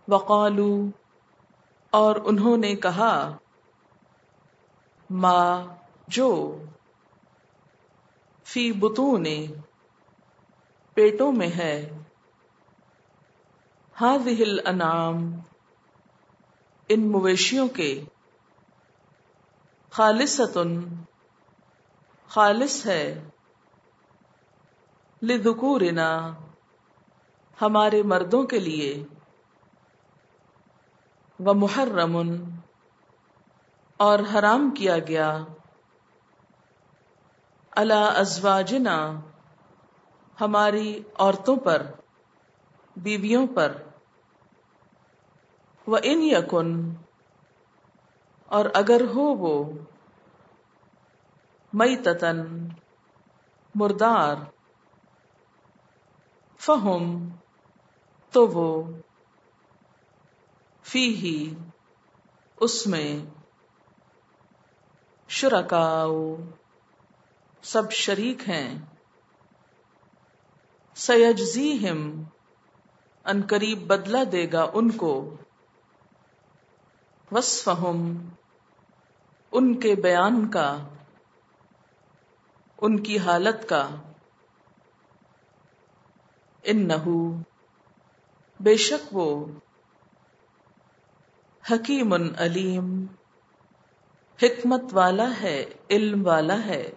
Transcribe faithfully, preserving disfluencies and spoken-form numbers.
وقالو اور انہوں نے کہا، ما جو، فی بطون پیٹوں میں ہے، ہذہ الانعام ان مویشیوں کے، خالصۃ خالص ہے، لذکورنا ہمارے مردوں کے لیے، ومحرم اور حرام کیا گیا، علی ازواجنا ہماری عورتوں پر، بیویوں پر، وَإِنْ يَكُنْ اور اگر ہو وہ، میتتن مردار، فہم تو وہ، فیہ اس میں، شرکاء سب شریک ہیں، سیجزیہم ان قریب بدلہ دے گا ان کو، وصفہم ان کے بیان کا، ان کی حالت کا، انہو بے شک وہ، حکیم علیم حکمت والا ہے، علم والا ہے،